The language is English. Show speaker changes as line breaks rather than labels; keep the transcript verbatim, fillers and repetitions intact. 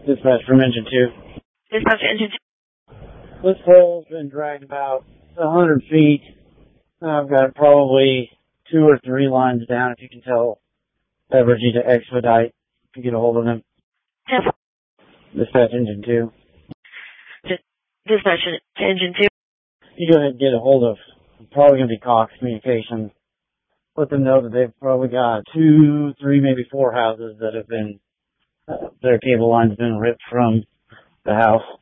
Dispatch from engine two.
Dispatch to engine two.
This pole's been dragged about a hundred feet. I've got probably two or three lines down, if you can tell Evergy to expedite to get a hold of them.
Yes.
Dispatch engine two.
Dispatch to engine two.
You go ahead and get a hold of, probably going to be Cox Communications. Let them know that they've probably got two, three, maybe four houses that have been, uh, their cable line's been ripped from the house.